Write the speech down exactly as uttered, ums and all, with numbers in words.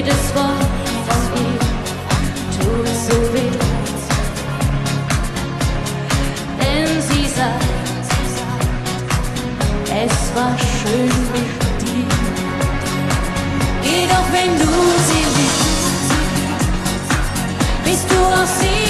jedes Wort von ihr tut so weh. Denn sie sagt, es war schön mit dir. Jedoch wenn du sie liebst, bist du auch sie.